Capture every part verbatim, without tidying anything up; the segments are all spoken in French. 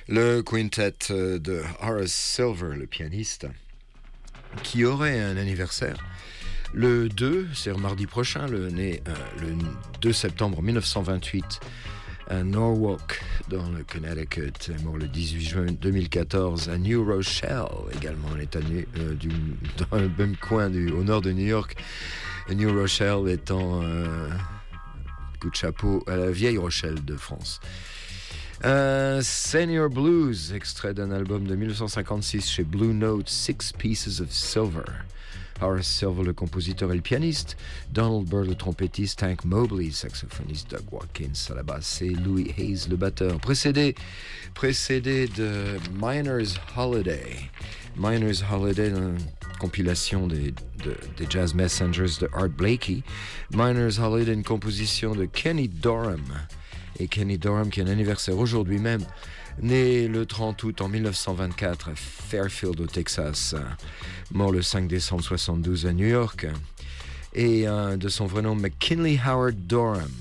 Le quintet de Horace Silver, le pianiste, qui aurait un anniversaire le deux, c'est mardi prochain, le, né, euh, le deux septembre mille neuf cent vingt-huit, à Norwalk, dans le Connecticut, est mort le dix-huit juin deux mille quatorze, à New Rochelle, également, on est à, euh, du, dans le même coin du, au nord de New York, New Rochelle étant euh, coup de chapeau à la vieille Rochelle de France. Euh, Senior Blues, extrait d'un album de dix-neuf cent cinquante-six chez Blue Note, Six Pieces of Silver. Horace Silver, le compositeur et le pianiste, Donald Byrd, le trompettiste, Hank Mobley, saxophoniste, Doug Watkins à la basse et Louis Hayes, le batteur. Précédé, précédé de Miner's Holiday. Miner's Holiday, une compilation des, de, des Jazz Messengers de Art Blakey. Miner's Holiday, une composition de Kenny Dorham. Et Kenny Dorham, qui a un anniversaire aujourd'hui même, né le trente août en mille neuf cent vingt-quatre à Fairfield au Texas, mort le cinq décembre soixante-douze à New York, et euh, de son vrai nom McKinley Howard Dorham.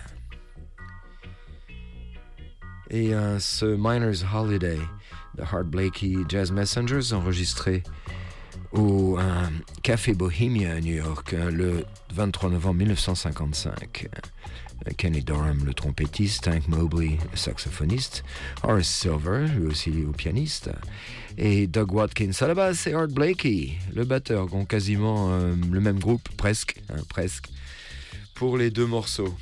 Et euh, ce Miner's Holiday de Art Blakey Jazz Messengers, enregistré au euh, Café Bohemia à New York le vingt-trois novembre mille neuf cent cinquante-cinq. Kenny Dorham, le trompettiste, Hank Mobley, le saxophoniste, Horace Silver, lui aussi au pianiste, et Doug Watkins à la basse et Art Blakey, le batteur, qui ont quasiment euh, le même groupe, presque, hein, presque, pour les deux morceaux.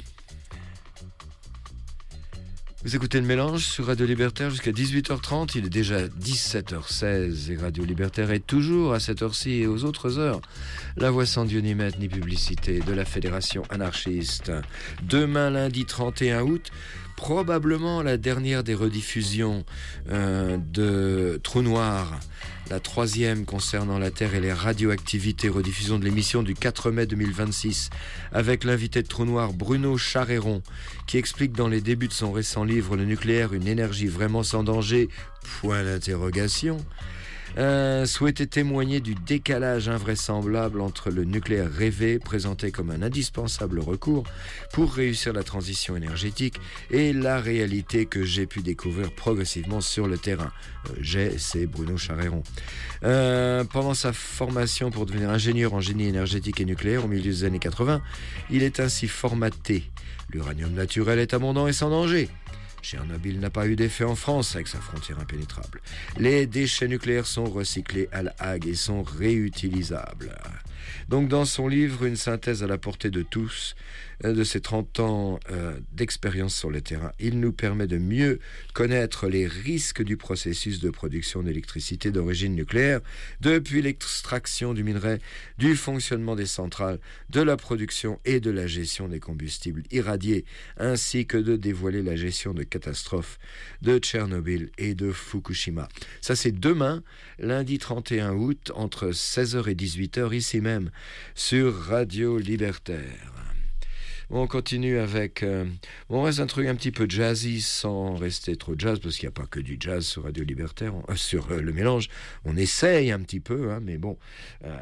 Vous écoutez le mélange sur Radio Libertaire jusqu'à dix-huit heures trente, il est déjà dix-sept heures seize et Radio Libertaire est toujours à cette heure-ci et aux autres heures. La voix sans Dieu ni maître ni publicité de la Fédération anarchiste. Demain lundi trente et un août, probablement la dernière des rediffusions euh, de Trou Noir, la troisième concernant la Terre et les radioactivités, rediffusion de l'émission du quatre mai deux mille vingt-six, avec l'invité de Trou Noir Bruno Charéron, qui explique dans les débuts de son récent livre « Le nucléaire, une énergie vraiment sans danger ?» point d'interrogation. Euh, souhaitait témoigner du décalage invraisemblable entre le nucléaire rêvé, présenté comme un indispensable recours pour réussir la transition énergétique, et la réalité que j'ai pu découvrir progressivement sur le terrain. Euh, j'ai, c'est Bruno Charéron. Euh, pendant sa formation pour devenir ingénieur en génie énergétique et nucléaire au milieu des années quatre-vingts, il est ainsi formaté. L'uranium naturel est abondant et sans danger. Tchernobyl n'a pas eu d'effet en France avec sa frontière impénétrable. Les déchets nucléaires sont recyclés à La Hague et sont réutilisables. Donc dans son livre, une synthèse à la portée de tous, de ses trente ans euh, d'expérience sur le terrain, il nous permet de mieux connaître les risques du processus de production d'électricité d'origine nucléaire, depuis l'extraction du minerai, du fonctionnement des centrales, de la production et de la gestion des combustibles irradiés, ainsi que de dévoiler la gestion de catastrophes de Tchernobyl et de Fukushima. Ça c'est demain, lundi trente et un août, entre seize heures et dix-huit heures, ici même, sur Radio Libertaire. On continue avec... Euh, on reste un truc un petit peu jazzy sans rester trop jazz, parce qu'il n'y a pas que du jazz sur Radio Libertaire, on, euh, sur euh, le mélange. On essaye un petit peu, hein, mais bon... Euh,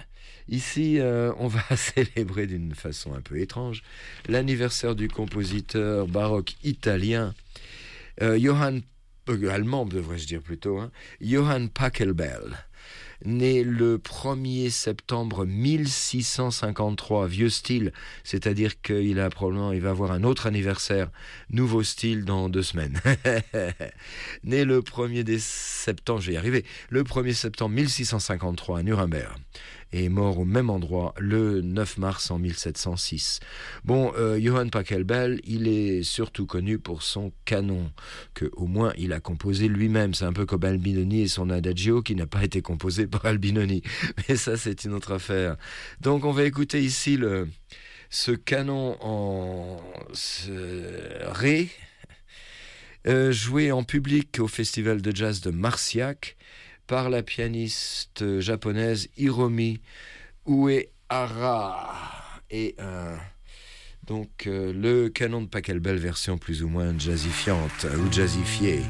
ici, euh, on va célébrer d'une façon un peu étrange l'anniversaire du compositeur baroque italien, euh, Johann... Euh, allemand, devrais-je dire plutôt, hein, Johann Pachelbel. Né le premier septembre mille six cent cinquante-trois, vieux style, c'est-à-dire qu'il a probablement, il va avoir un autre anniversaire, nouveau style dans deux semaines. Né le premier septembre, je vais y arriver, le premier septembre mille six cent cinquante-trois à Nuremberg, et mort au même endroit le neuf mars en mille sept cent six. Bon, euh, Johann Pachelbel, il est surtout connu pour son canon, que au moins il a composé lui-même. C'est un peu comme Albinoni et son Adagio qui n'a pas été composé par Albinoni. Mais ça, c'est une autre affaire. Donc, on va écouter ici le, ce canon en ce, ré, euh, joué en public au festival de jazz de Marciac par la pianiste japonaise Hiromi Uehara. Et euh, donc euh, le canon de Pachelbel version plus ou moins jazzifiante ou jazzifiée.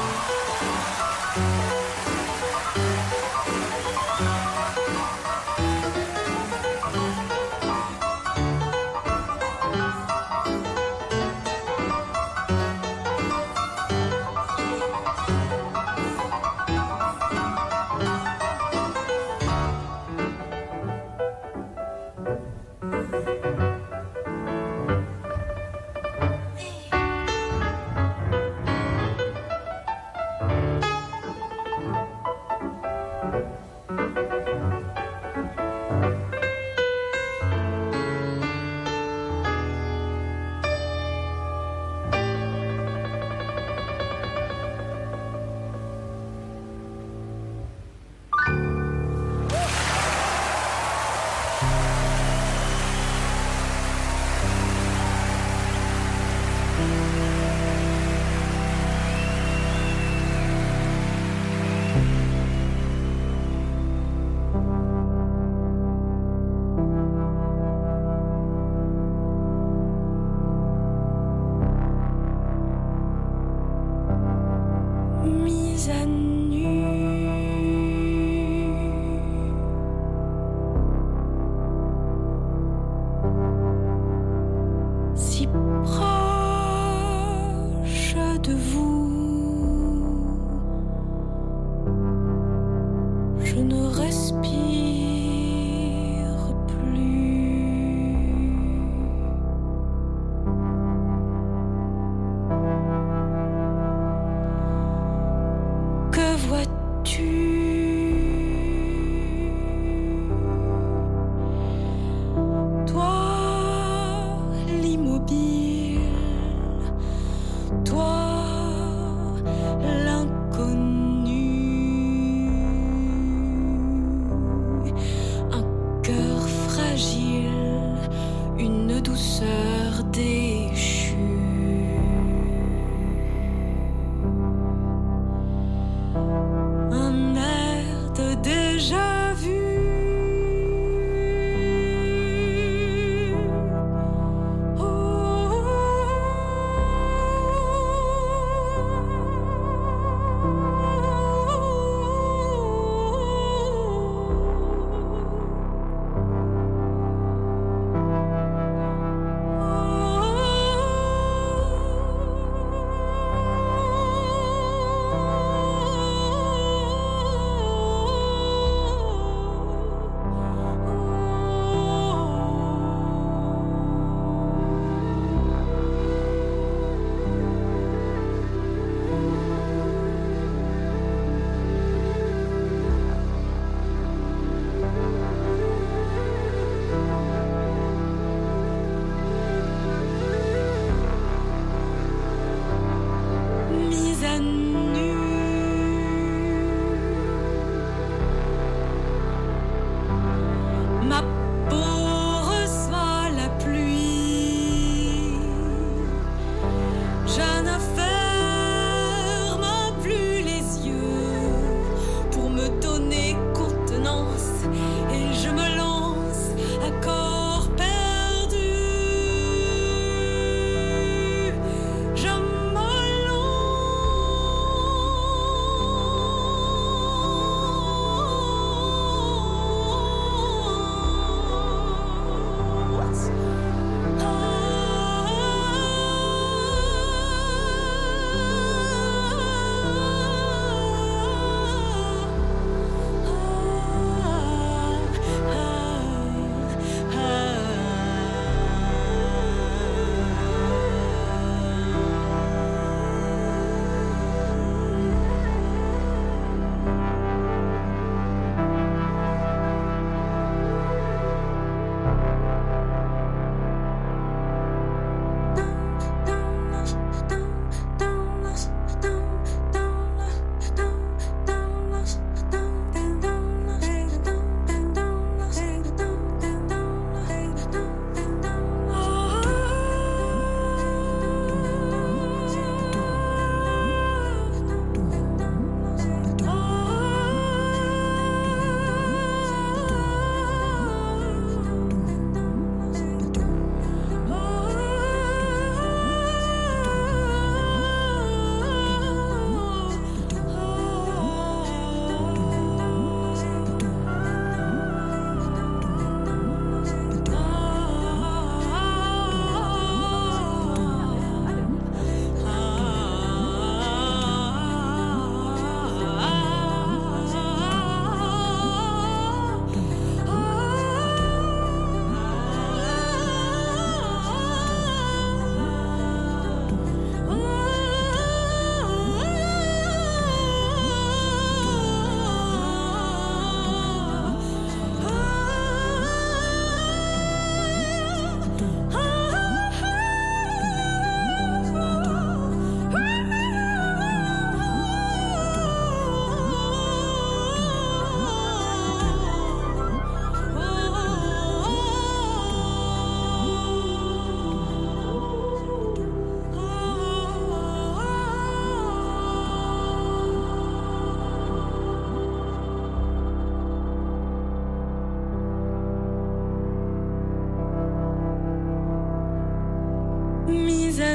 Un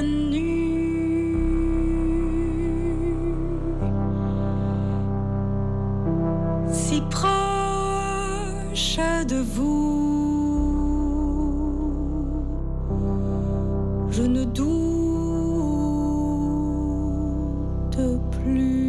si proche de vous, je ne doute plus.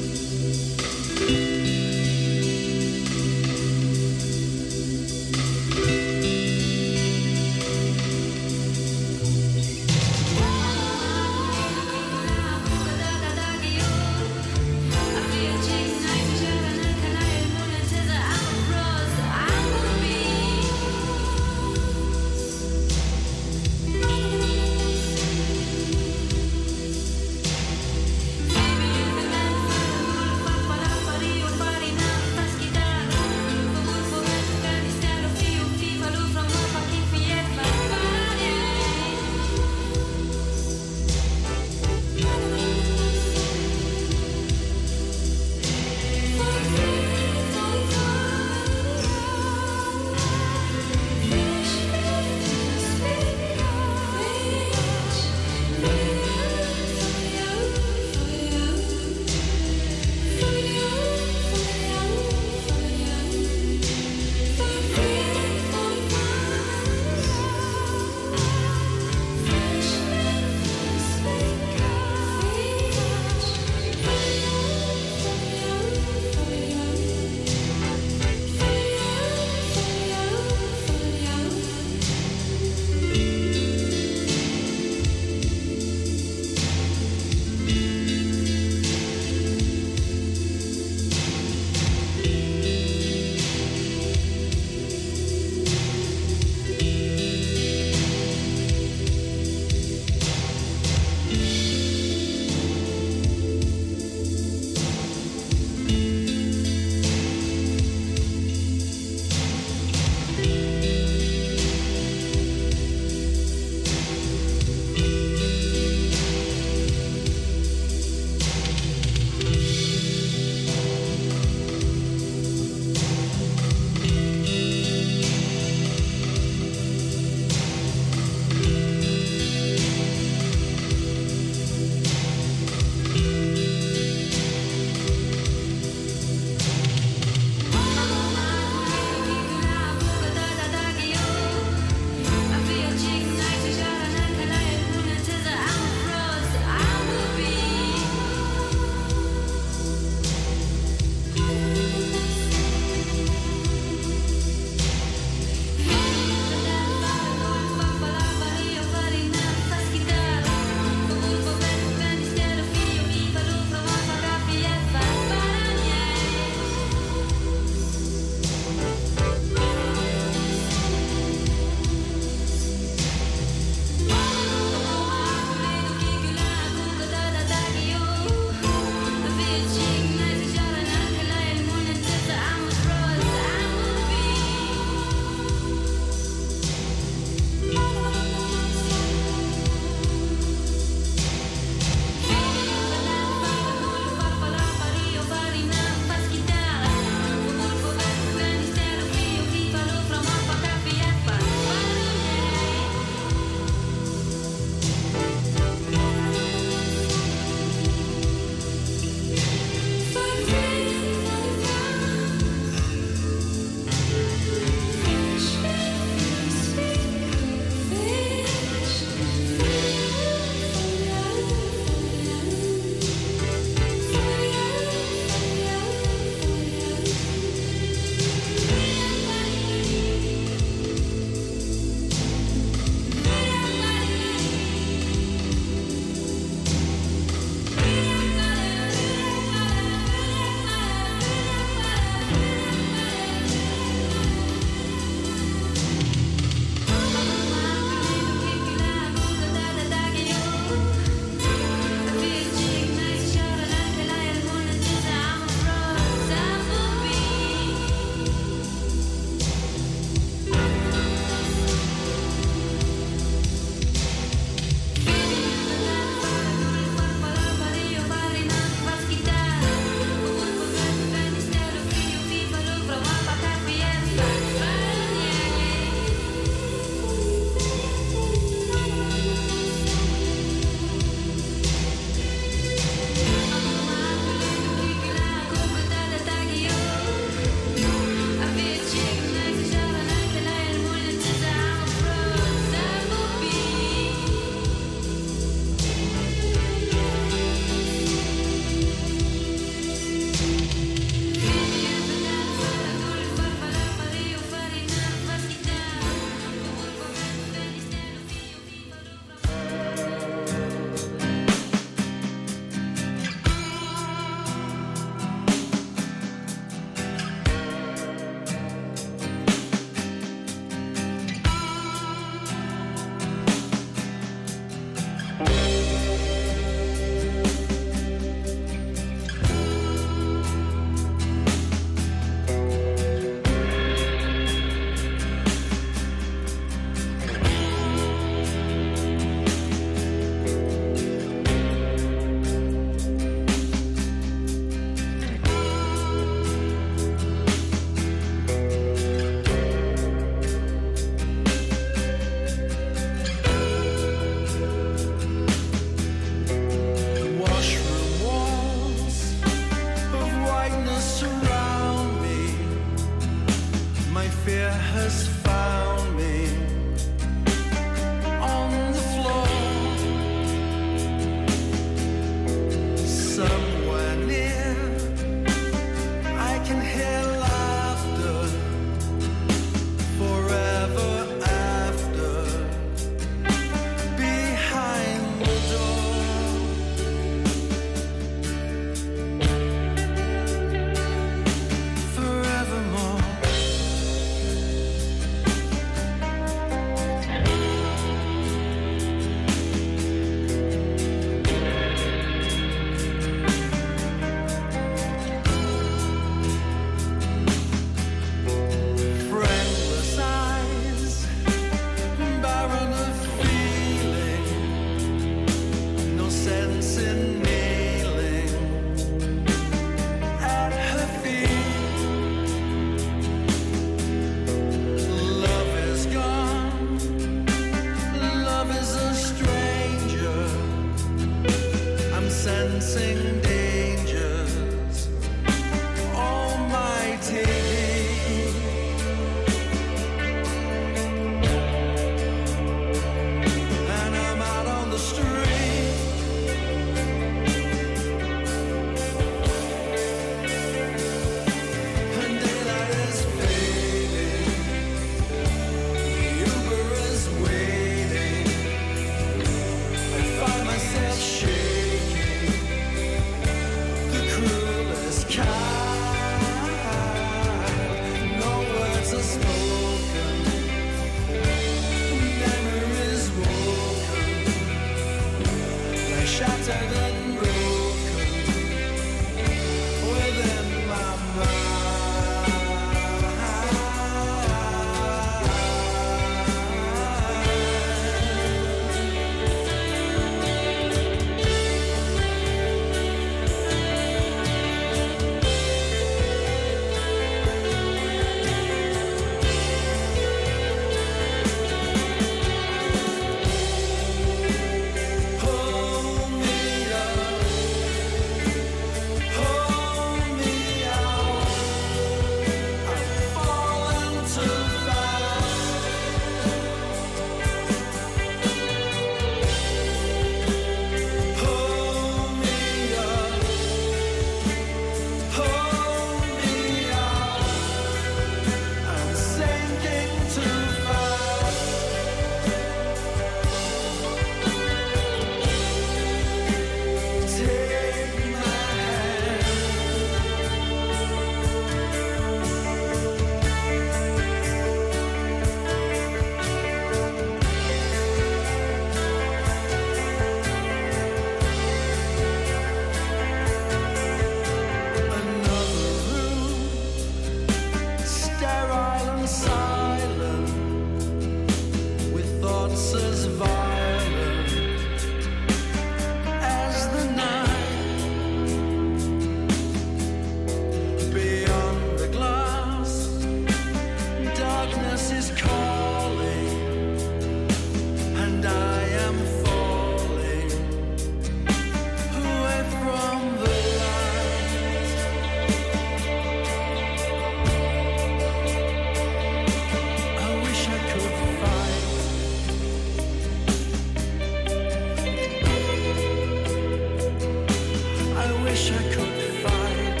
wish I could fight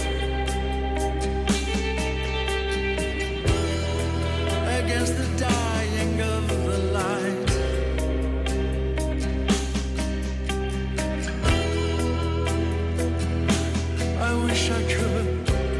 against the dying of the light. I wish I could.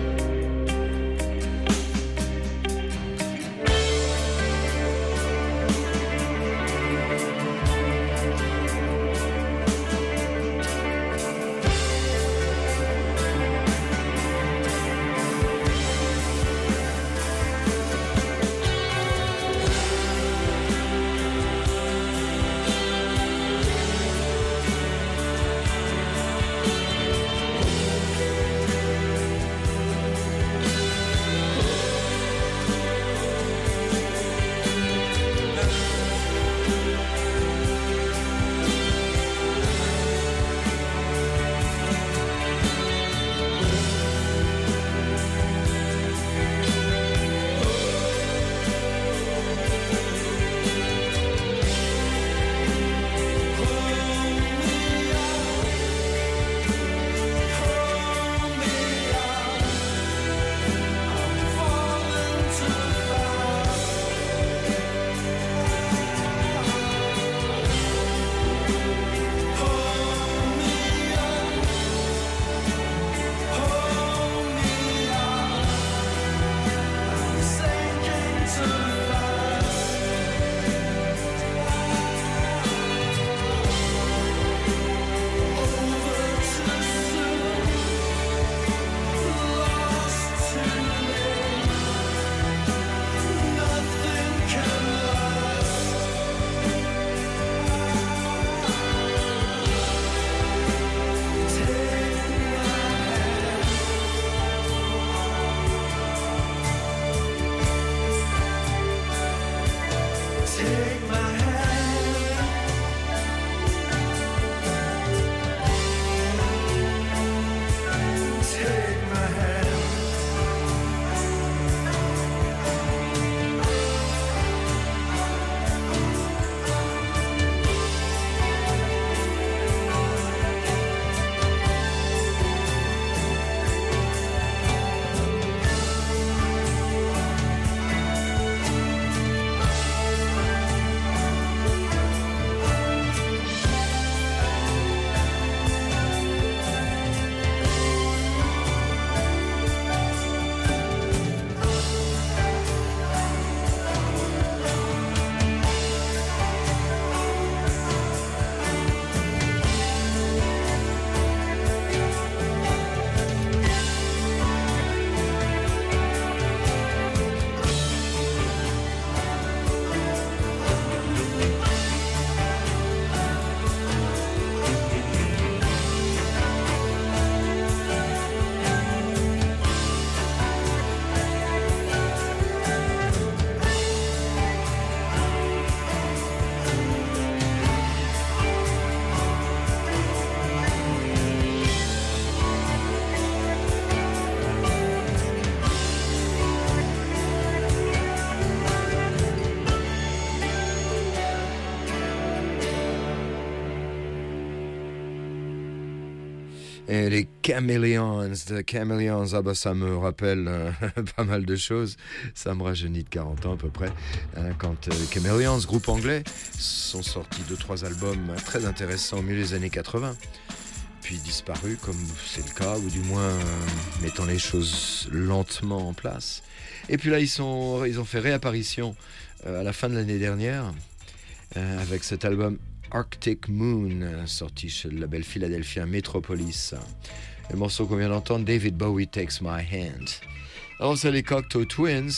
Et les Chameleons, The Chameleons, ah bah ça me rappelle euh, pas mal de choses. Ça me rajeunit de quarante ans à peu près. Hein, quand euh, Chameleons, groupe anglais, sont sortis deux trois albums très intéressants au milieu des années quatre-vingts. Puis disparus, comme c'est le cas, ou du moins euh, mettant les choses lentement en place. Et puis là, ils, sont, ils ont fait réapparition euh, à la fin de l'année dernière euh, avec cet album Arctic Moon, sorti chez le label philadelphien Metropolis. Le morceau qu'on vient d'entendre, David Bowie Takes My Hand. Alors c'est les Cocteau Twins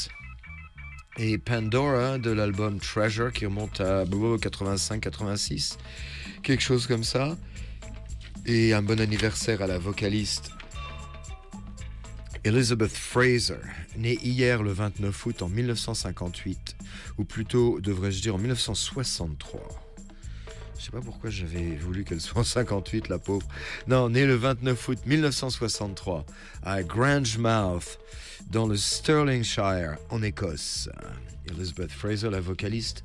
et Pandora de l'album Treasure qui remonte à quatre-vingt-cinq quatre-vingt-six, quelque chose comme ça. Et un bon anniversaire à la vocaliste Elizabeth Fraser, née hier le vingt-neuf août en dix-neuf cent cinquante-huit, ou plutôt devrais-je dire en dix-neuf cent soixante-trois. Je sais pas pourquoi j'avais voulu qu'elle soit en cinquante-huit, la pauvre. Non, née le vingt-neuf août dix-neuf cent soixante-trois à Grangemouth, dans le Stirlingshire, en Écosse. Elizabeth Fraser, la vocaliste,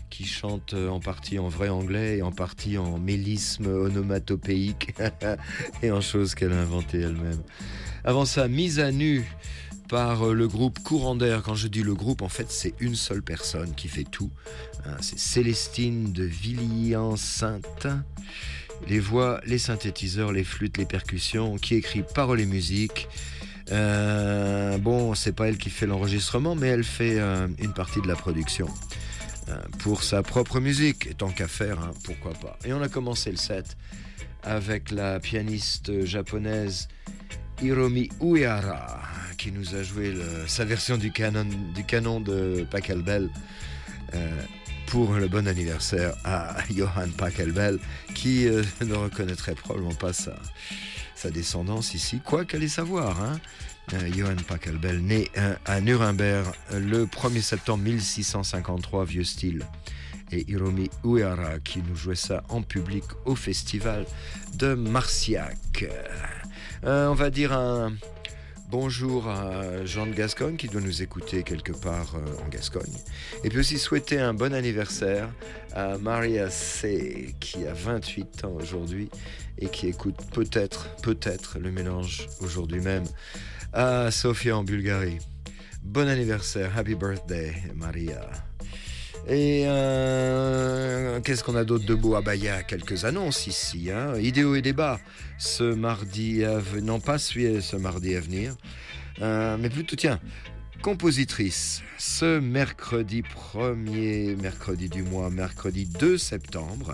qui chante en partie en vrai anglais et en partie en mélisme onomatopéique et en choses qu'elle a inventées elle-même. Avant ça, mise à nu par le groupe Courant d'air. Quand je dis le groupe, en fait, c'est une seule personne qui fait tout. C'est Célestine de Villiers-Sainte. Les voix, les synthétiseurs, les flûtes, les percussions, qui écrit paroles et musique. Euh, bon, c'est pas elle qui fait l'enregistrement, mais elle fait euh, une partie de la production euh, pour sa propre musique. Et tant qu'à faire, hein, pourquoi pas. Et on a commencé le set avec la pianiste japonaise Hiromi Uehara, qui nous a joué le, sa version du canon, du canon de Pachelbel euh, pour le bon anniversaire à Johann Pachelbel, qui euh, ne reconnaîtrait probablement pas sa, sa descendance ici, quoi qu'allez savoir. Hein. Euh, Johann Pachelbel, né euh, à Nuremberg le premier septembre mille six cent cinquante-trois, vieux style. Et Hiromi Uehara qui nous jouait ça en public au festival de Marciac. Euh, on va dire un bonjour à Jean de Gascogne qui doit nous écouter quelque part euh, en Gascogne. Et puis aussi souhaiter un bon anniversaire à Maria C qui a vingt-huit ans aujourd'hui et qui écoute peut-être, peut-être le mélange aujourd'hui même à Sofia en Bulgarie. Bon anniversaire, happy birthday Maria. Et euh, qu'est-ce qu'on a d'autre de beau? Ah bah il y a quelques annonces ici, hein. Idéo et débat ce mardi à venir, non pas celui ce mardi à venir, euh, mais plutôt tiens, compositrice, ce mercredi premier, mercredi du mois, mercredi deux septembre,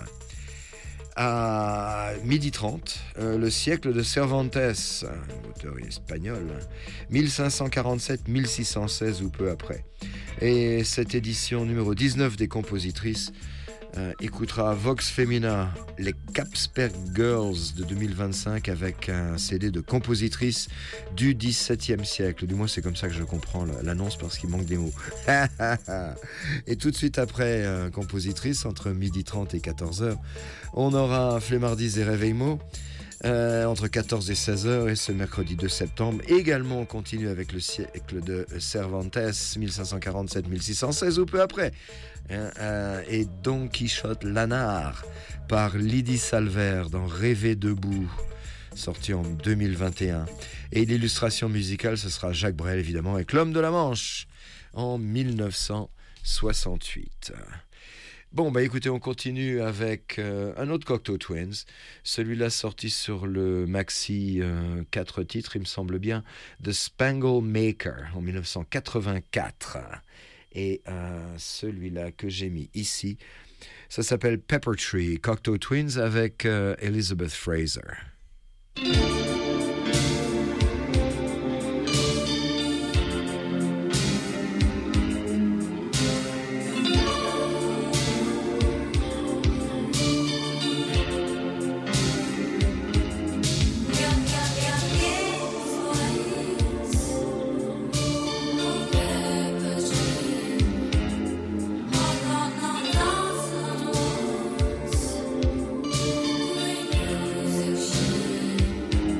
à midi trente, euh, le siècle de Cervantes, un auteur espagnol, mille cinq cent quarante-sept à mille six cent seize ou peu après. Et cette édition numéro dix-neuf des compositrices euh, écoutera Vox Femina, les Capsberg Girls de deux mille vingt-cinq avec un C D de compositrices du dix-septième siècle. Du moins c'est comme ça que je comprends l'annonce parce qu'il manque des mots. Et tout de suite après euh, compositrice, entre midi trente et quatorze heures, on aura Flemmardis et Réveillement euh, entre quatorze et seize heures, et ce mercredi deux septembre également on continue avec le siècle de Cervantes mille cinq cent quarante-sept à mille six cent seize ou peu après, hein, euh, et Don Quichotte Lanard par Lydie Salver dans Rêver debout, sorti en deux mille vingt et un, et l'illustration musicale ce sera Jacques Brel évidemment avec L'Homme de la Manche en mille neuf cent soixante-huit. Bon, bah écoutez, on continue avec euh, un autre Cocteau Twins. Celui-là sorti sur le maxi euh, quatre titres, il me semble bien, The Spangle Maker en mille neuf cent quatre-vingt-quatre. Et euh, celui-là que j'ai mis ici, ça s'appelle Pepper Tree, Cocteau Twins avec euh, Elizabeth Fraser. Music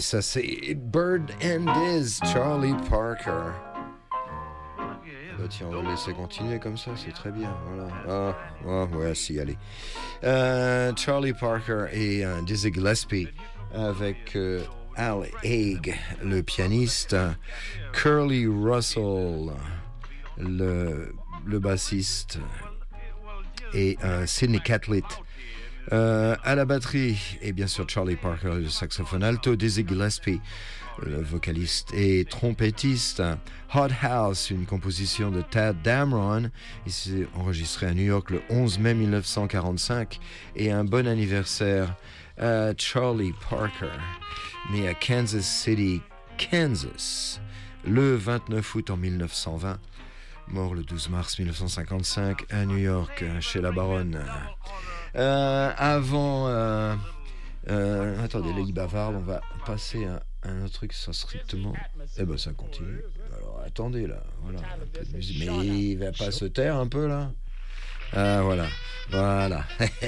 ça c'est Bird and Diz, Charlie Parker. Bah tiens, on va le laisser continuer comme ça, c'est très bien. Voilà. Ah, ah ouais, si, allez. Euh, Charlie Parker et euh, Dizzy Gillespie avec euh, Al Haig, le pianiste, Curly Russell, le, le bassiste, et euh, Sidney Catlett euh, à la batterie, et bien sûr Charlie Parker, le saxophone alto, Dizzy Gillespie, le vocaliste et trompettiste. Hot House, une composition de Tad Dameron, il s'est enregistré à New York le onze mai mille neuf cent quarante-cinq, et un bon anniversaire à Charlie Parker, né à Kansas City, Kansas, le vingt-neuf août en mille neuf cent vingt, mort le douze mars mille neuf cent cinquante-cinq à New York, chez la baronne. Euh, avant... Euh, euh, attendez, là, il bavarde, on va passer à un autre truc, ça strictement... Eh ben, ça continue. Alors, attendez, là, voilà, un peu de musique. Mais il va pas se taire un peu, là? Ah, voilà, voilà.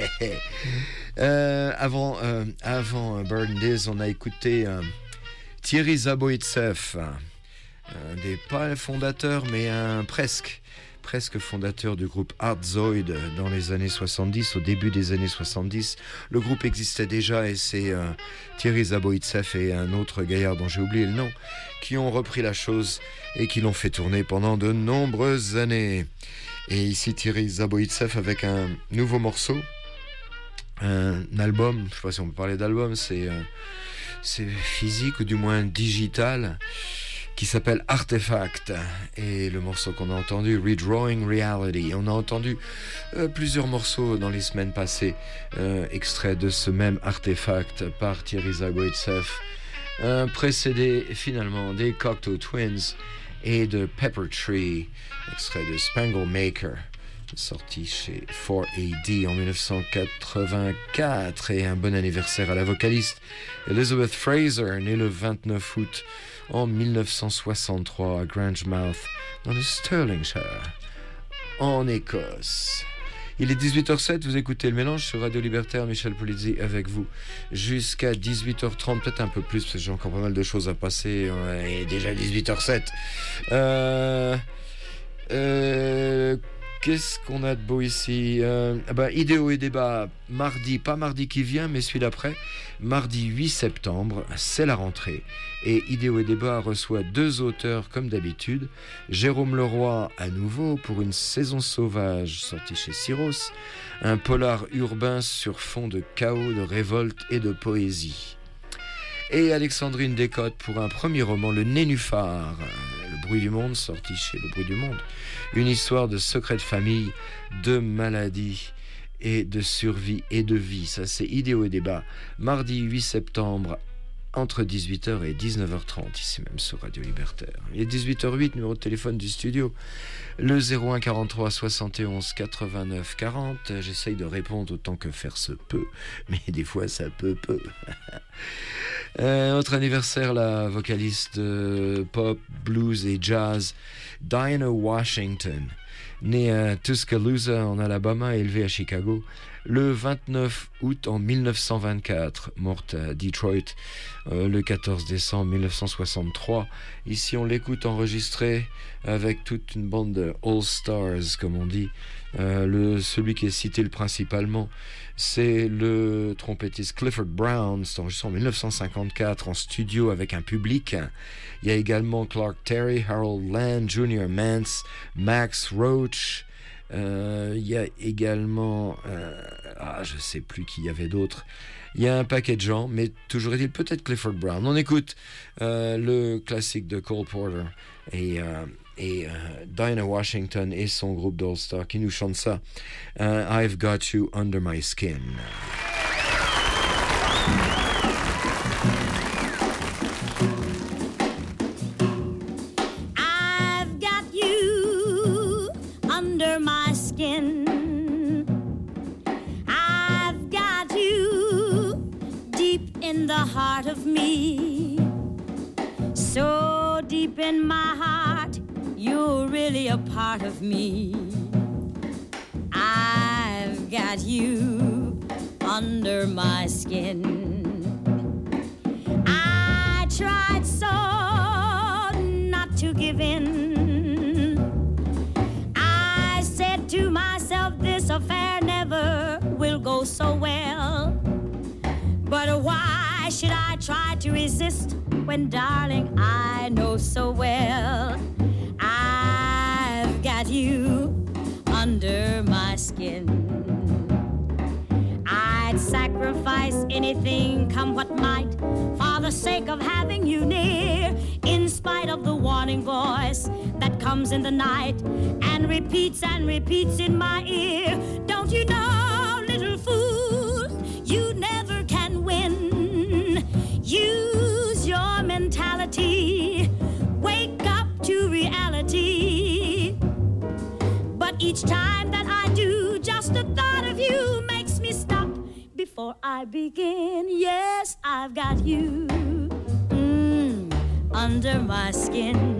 euh, avant, euh, avant Bird and Diz, on a écouté euh, Thierry Zaboïtsev, un des pas fondateurs, mais un presque, presque fondateur du groupe Hardzoid dans les années soixante-dix, au début des années soixante-dix. Le groupe existait déjà et c'est euh, Thierry Zaboïtsev et un autre gaillard dont j'ai oublié le nom qui ont repris la chose et qui l'ont fait tourner pendant de nombreuses années. Et ici Thierry Zaboïtsev avec un nouveau morceau, un album, je ne sais pas si on peut parler d'album, c'est, euh, c'est physique ou du moins digital, qui s'appelle Artefact, et le morceau qu'on a entendu, Redrawing Reality. On a entendu euh, plusieurs morceaux dans les semaines passées, euh, extraits de ce même Artefact par Thierry Zaboïtsev, euh, précédé finalement des Cocteau Twins et de Pepper Tree, extrait de Spangle Maker, sorti chez four A D en mille neuf cent quatre-vingt-quatre, et un bon anniversaire à la vocaliste Elizabeth Fraser, née le vingt-neuf août en mille neuf cent soixante-trois à Grangemouth, dans le Stirlingshire, en Écosse. Il est dix-huit heures sept, vous écoutez Le Mélange sur Radio Libertaire, Michel Polizzi avec vous jusqu'à dix-huit heures trente, peut-être un peu plus parce que j'ai encore pas mal de choses à passer, et déjà dix-huit heures sept. Euh... Euh... Qu'est-ce qu'on a de beau ici? euh, bah, Idéo et débat, mardi, pas mardi qui vient, mais celui d'après, mardi huit septembre, c'est la rentrée. Et Idéo et débat reçoit deux auteurs comme d'habitude. Jérôme Leroy, à nouveau, pour Une saison sauvage, sorti chez Syros. Un polar urbain sur fond de chaos, de révolte et de poésie. Et Alexandrine Descotes pour un premier roman, Le Nénuphar, Le bruit du monde, sorti chez Le bruit du monde. Une histoire de secret de famille, de maladie et de survie et de vie. Ça, c'est Idéo et débat, mardi huit septembre, entre dix-huit heures et dix-neuf heures trente, ici même sur Radio Libertaire. Il est dix-huit heures huit, numéro de téléphone du studio, le zéro un quarante-trois soixante et onze quatre-vingt-neuf quarante. J'essaye de répondre autant que faire se peut, mais des fois ça peut peu. euh, autre anniversaire, la vocaliste de pop, blues et jazz, Dinah Washington, née à Tuscaloosa en Alabama, élevée à Chicago, le vingt-neuf août en mille neuf cent vingt-quatre, morte à Detroit euh, le quatorze décembre mille neuf cent soixante-trois. Ici, on l'écoute enregistré avec toute une bande de All-Stars, comme on dit. Euh, le, celui qui est cité le principalement, c'est le trompettiste Clifford Brown. C'est enregistré en mille neuf cent cinquante-quatre en studio avec un public. Il y a également Clark Terry, Harold Land, Junior Mance, Max Roach. Euh, il y a également euh, ah, je sais plus qui y avait d'autres. Il y a un paquet de gens, mais toujours est-il peut-être Clifford Brown. On écoute euh, le classique de Cole Porter et, euh, et euh, Dinah Washington et son groupe d'All-Star qui nous chantent ça. uh, I've Got You Under My Skin. I've got you deep in the heart of me, so deep in my heart, you're really a part of me. I've got you under my skin. I tried so not to give in. I said to myself, this affair never will go so well. But why should I try to resist when, darling, I know so well I've got you under my skin. I'd sacrifice anything, come what might, for the sake of having you near, in spite of the warning voice that comes in the night and repeats and repeats in my ear. Don't you know, little fool, you never can win. Use your mentality, wake up to reality. But each time that I do, just the thought of you makes me stop before I begin. Yes, I've got you mm, under my skin.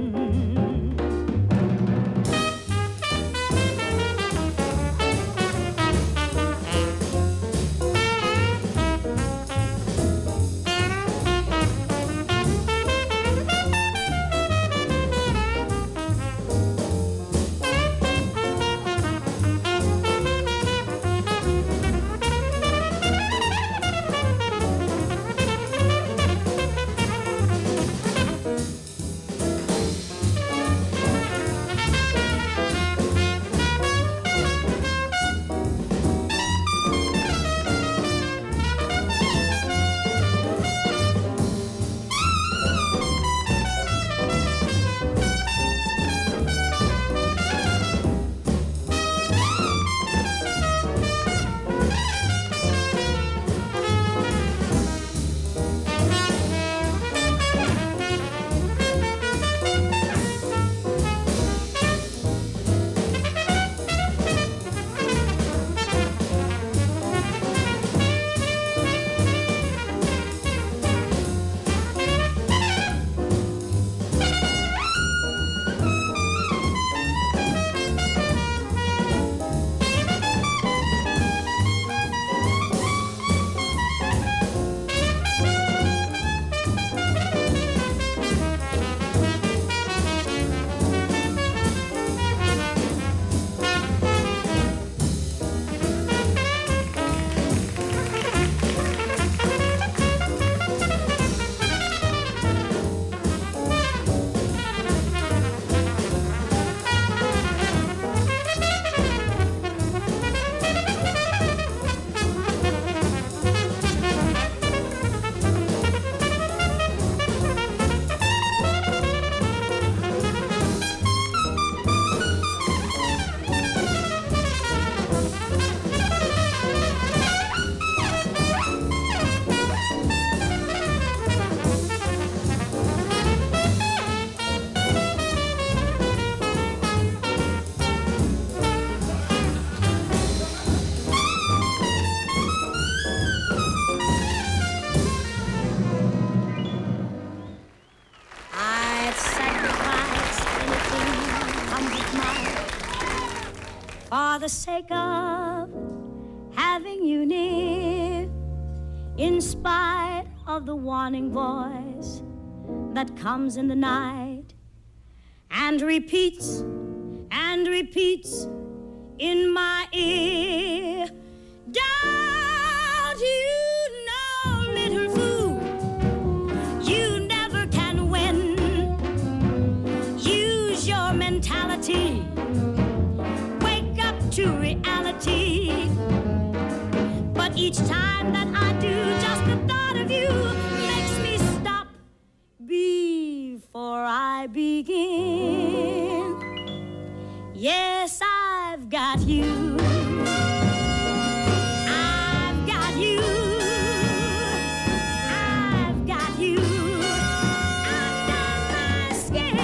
For the sake of having you near, in spite of the warning voice that comes in the night and repeats and repeats in my ear. Don't you know, little fool, you never can win. Use your mentality, wake up to reality. But each time that I do, just the thought of you makes me stop before I begin. Yes, I've got you. I've got you. I've got you under my skin.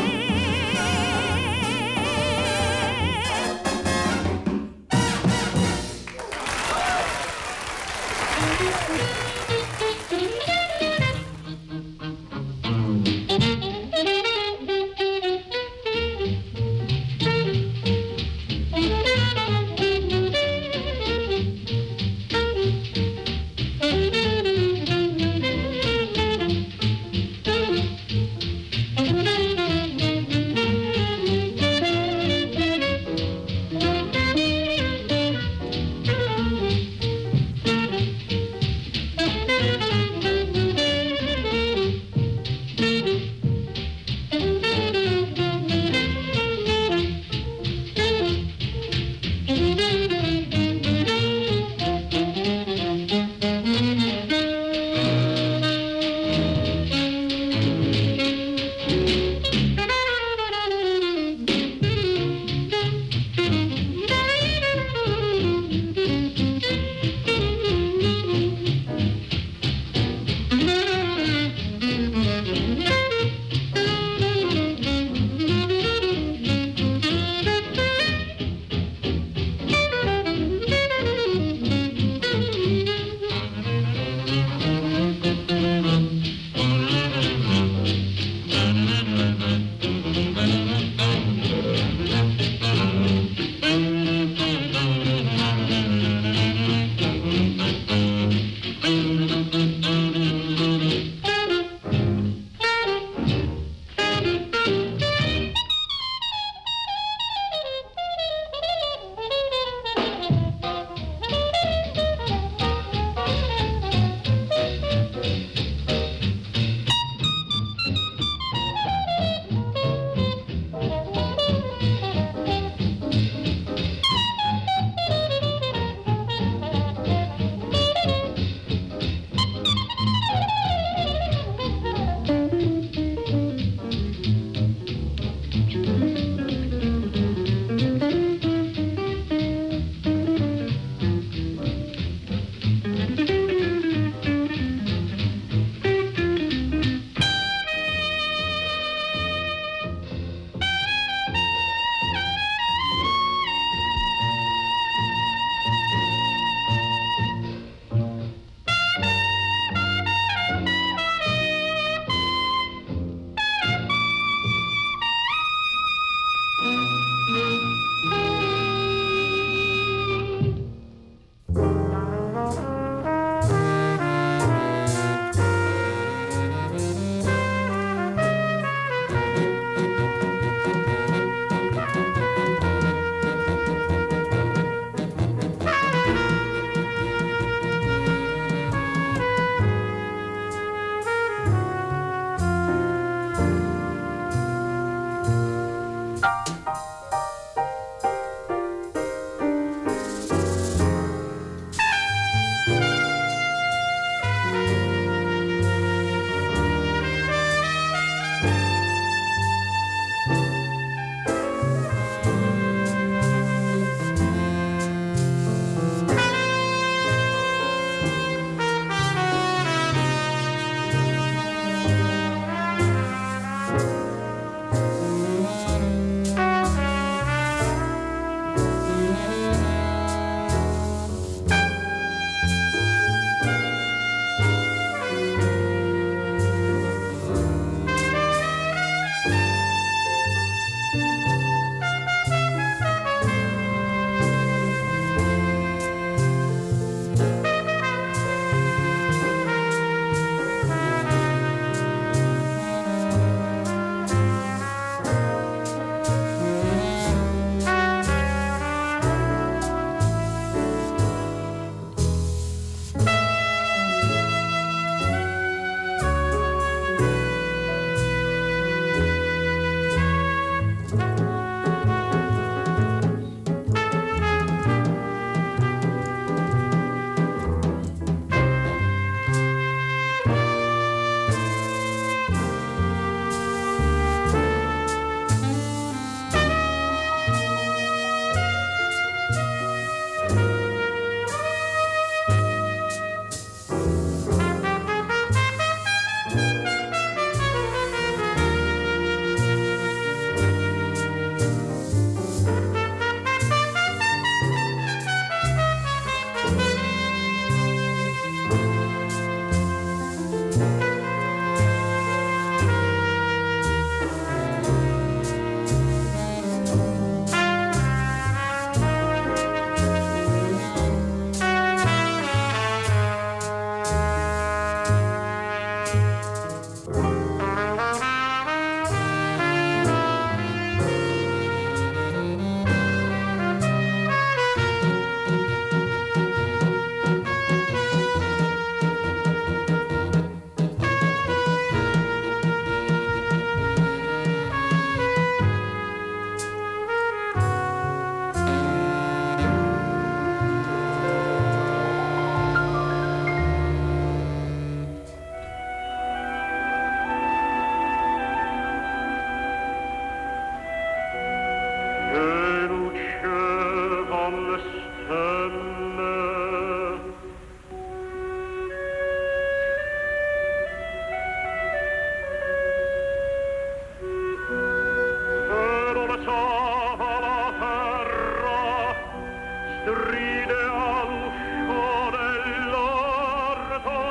stride all'uscio dell'orto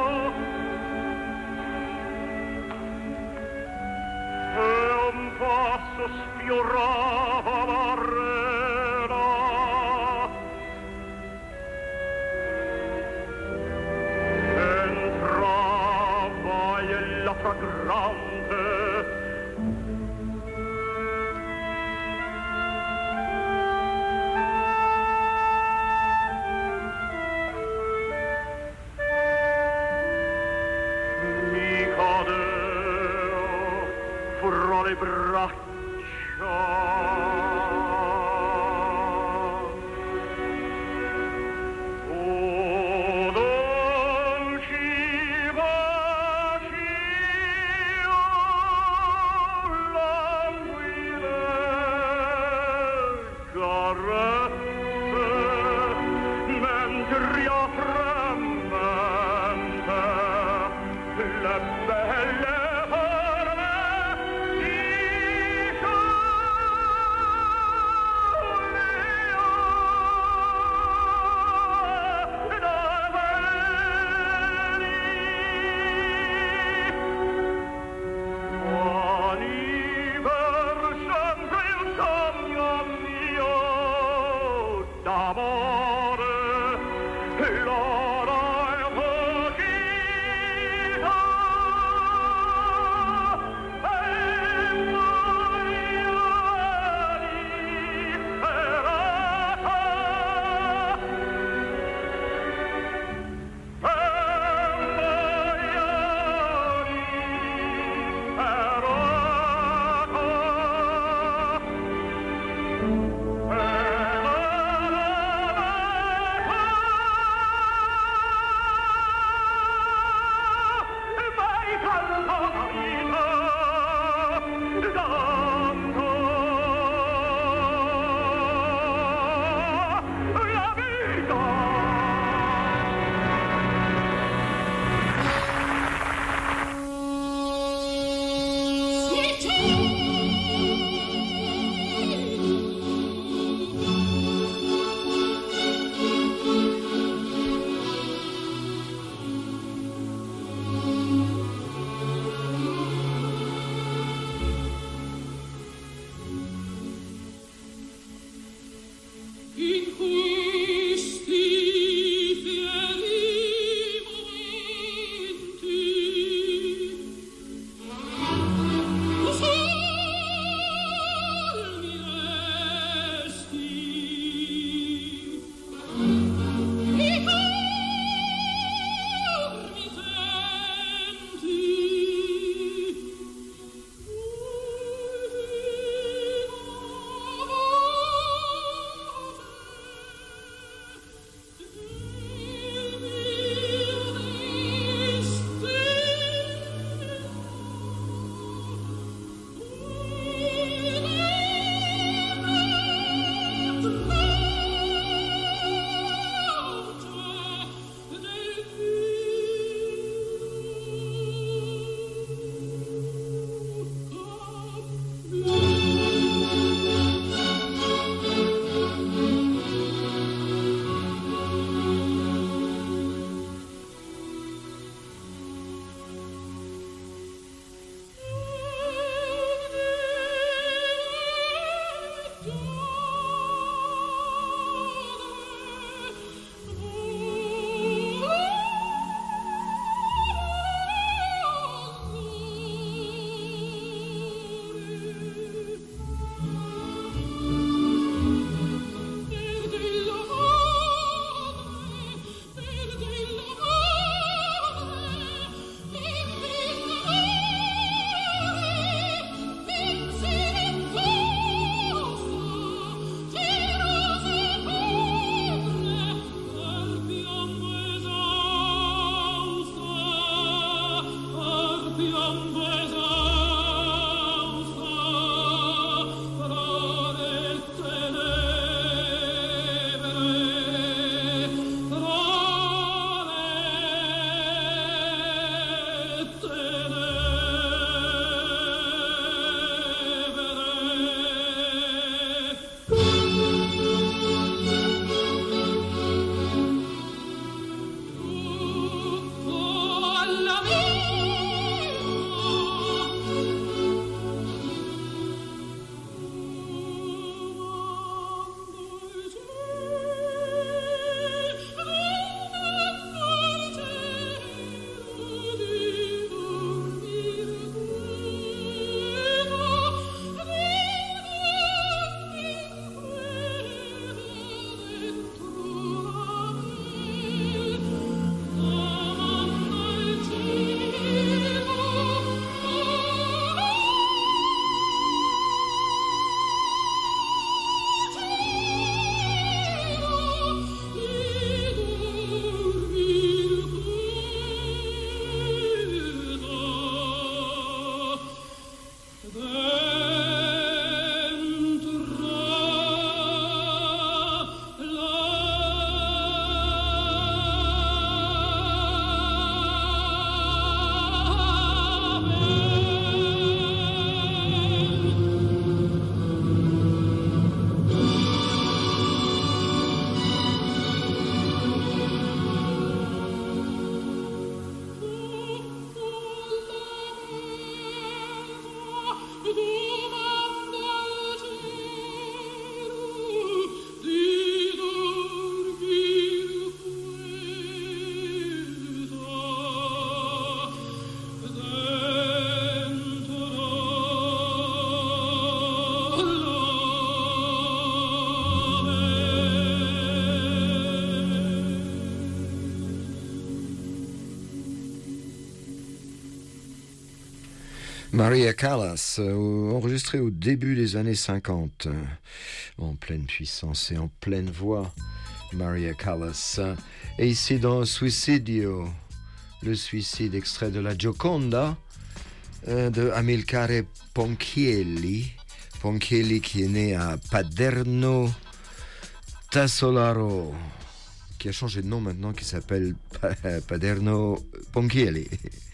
e un passo sfiorava l'arena. Entrava ella fragrante le braccia o dolci baci languide carezze mentre io fremente le belle Maria Callas, euh, enregistré au début des années cinquante, euh, en pleine puissance et en pleine voix, Maria Callas. Et ici dans Suicidio, le suicide extrait de la Gioconda euh, de Amilcare Ponchielli, Ponchielli qui est né à Paderno Tassolaro, qui a changé de nom maintenant, qui s'appelle Paderno Ponchielli,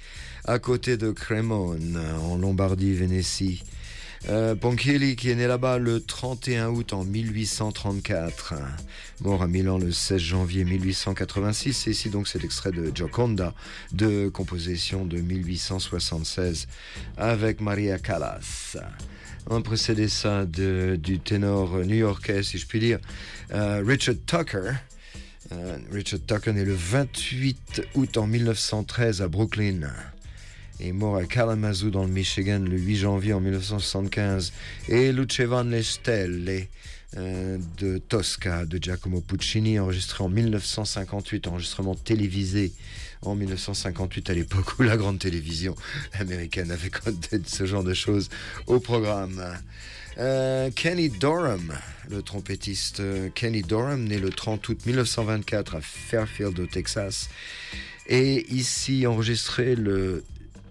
à côté de Cremone, en Lombardie-Vénétie. Euh, Ponchielli qui est né là-bas le trente et un août en mille huit cent trente-quatre, mort à Milan le seize janvier mille huit cent quatre-vingt-six. Et ici donc c'est l'extrait de Gioconda, de composition de mille huit cent soixante-seize, avec Maria Callas. On précédait ça de, du ténor new-yorkais, si je puis dire, euh, Richard Tucker. Euh, Richard Tucker né le vingt-huit août en mille neuf cent treize à Brooklyn, est mort à Kalamazoo dans le Michigan le huit janvier en mille neuf cent soixante-quinze. Et Lucevano le Stelle euh, de Tosca de Giacomo Puccini, enregistré en mille neuf cent cinquante-huit, enregistrement télévisé en mille neuf cent cinquante-huit, à l'époque où la grande télévision américaine avait compté ce genre de choses au programme. Euh, Kenny Dorham, le trompettiste euh, Kenny Dorham, né le trente août mille neuf cent vingt-quatre à Fairfield au Texas, et ici enregistré le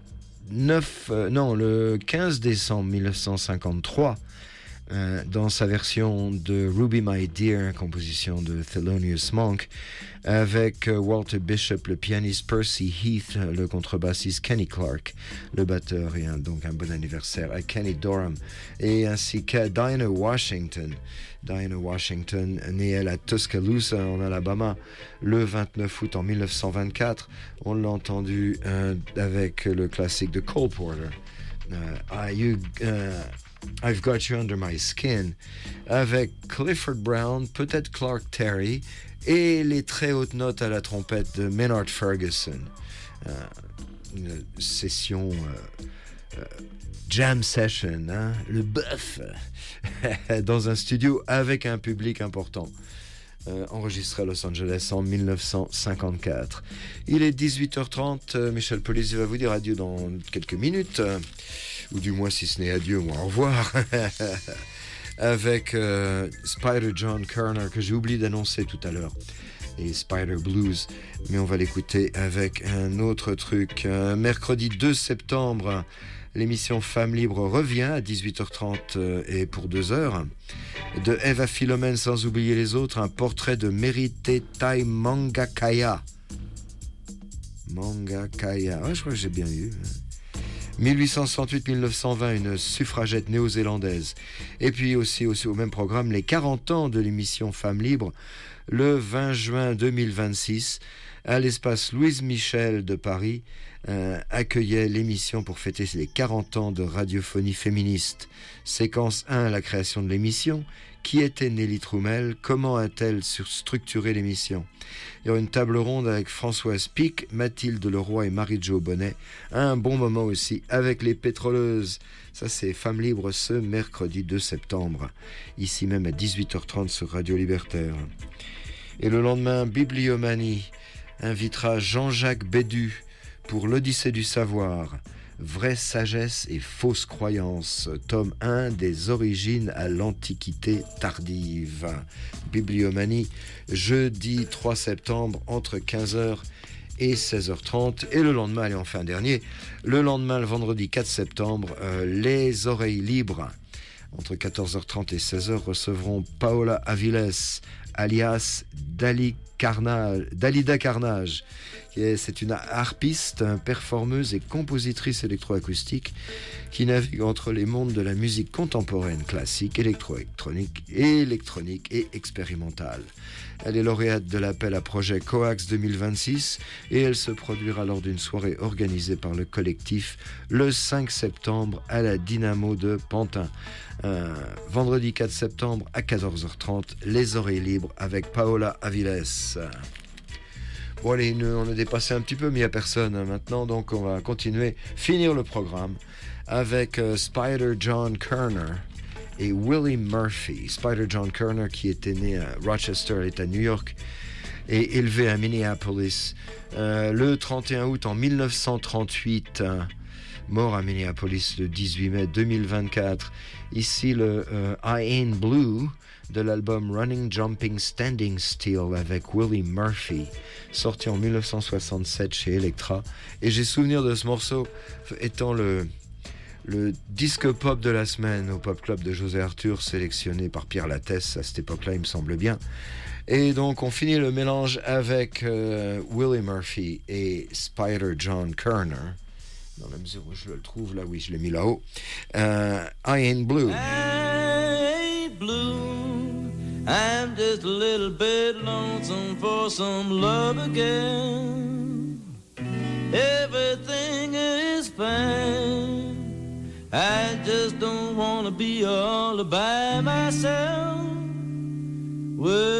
neuf, euh, non, le quinze décembre mille neuf cent cinquante-trois, euh, dans sa version de Ruby My Dear, composition de Thelonious Monk, avec euh, Walter Bishop, le pianiste, Percy Heath, le contrebassiste, Kenny Clark, le batteur, et un, donc un bon anniversaire à Kenny Dorham, et ainsi qu'à Dinah Washington. Dinah Washington, née elle à Tuscaloosa en Alabama le vingt-neuf août en mille neuf cent vingt-quatre. On l'a entendu euh, avec le classique de Cole Porter, uh, I, you, uh, I've Got You Under My Skin, avec Clifford Brown, peut-être Clark Terry, et les très hautes notes à la trompette de Maynard Ferguson. Uh, une session uh, uh, jam session, hein, le bœuf, dans un studio avec un public important, euh, enregistré à Los Angeles en mille neuf cent cinquante-quatre. Il est dix-huit heures trente, euh, Michel Polizzi va vous dire adieu dans quelques minutes, euh, ou du moins si ce n'est adieu, moi au revoir, avec euh, Spider John Kerner, que j'ai oublié d'annoncer tout à l'heure, et Spider Blues, mais on va l'écouter avec un autre truc. Euh, mercredi deux septembre, l'émission Femmes Libres revient à dix-huit heures trente et pour deux heures. De Eva Philomène, sans oublier les autres, un portrait de Meritetai Mangakaya. Mangakaya, ouais, je crois que j'ai bien eu. mille huit cent soixante-huit à mille neuf cent vingt, une suffragette néo-zélandaise. Et puis aussi, aussi au même programme, les quarante ans de l'émission Femmes Libres, le vingt juin deux mille vingt-six, à l'espace Louise Michel de Paris, euh, accueillait l'émission pour fêter les quarante ans de radiophonie féministe. Séquence un, la création de l'émission. Qui était Nelly Troumel? Comment a-t-elle structuré l'émission? Il y aura une table ronde avec Françoise Pic, Mathilde Leroy et Marie-Jo Bonnet. Un bon moment aussi avec les pétroleuses. Ça, c'est Femmes Libres ce mercredi deux septembre, ici même à dix-huit heures trente sur Radio Libertaire. Et le lendemain, Bibliomanie invitera Jean-Jacques Bédu pour l'Odyssée du savoir, vraie sagesse et fausse croyance, tome un, des origines à l'Antiquité tardive. Bibliomanie, jeudi trois septembre, entre quinze heures et seize heures trente. Et le lendemain, allez, enfin dernier, le lendemain, le vendredi quatre septembre, euh, les oreilles libres, entre quatorze heures trente et seize heures, recevront Paola Aviles, alias Dali Carnage, Dalida Carnage. C'est une harpiste, performeuse et compositrice électroacoustique qui navigue entre les mondes de la musique contemporaine, classique, électro-électronique, électronique et expérimentale. Elle est lauréate de l'appel à projet Coax deux mille vingt-six et elle se produira lors d'une soirée organisée par le collectif le cinq septembre à la Dynamo de Pantin. Euh, vendredi quatre septembre à quatorze heures trente, les oreilles libres avec Paola Aviles. Bon allez, on a dépassé un petit peu, mais il n'y a personne hein, maintenant, donc on va continuer, finir le programme avec euh, Spider John Kerner et Willie Murphy. Spider John Kerner, qui était né à Rochester, l'État de New York, et élevé à Minneapolis euh, le trente et un août en mille neuf cent trente-huit, mort à Minneapolis le dix-huit mai deux mille vingt-quatre. Ici le euh, I Ain't Blue de l'album Running, Jumping, Standing Still avec Willie Murphy, sorti en dix-neuf cent soixante-sept chez Elektra. Et j'ai souvenir de ce morceau étant le, le disque pop de la semaine au Pop Club de José Arthur, sélectionné par Pierre Lattès à cette époque-là, il me semble bien. Et donc on finit le mélange avec euh, Willie Murphy et Spider John Kerner, dans la mesure où je le trouve là, oui, je l'ai mis là-haut. euh, I Ain't Blue. I ain't blue, I'm just a little bit lonesome for some love again. Everything is fine, I just don't wanna be all by myself. Well,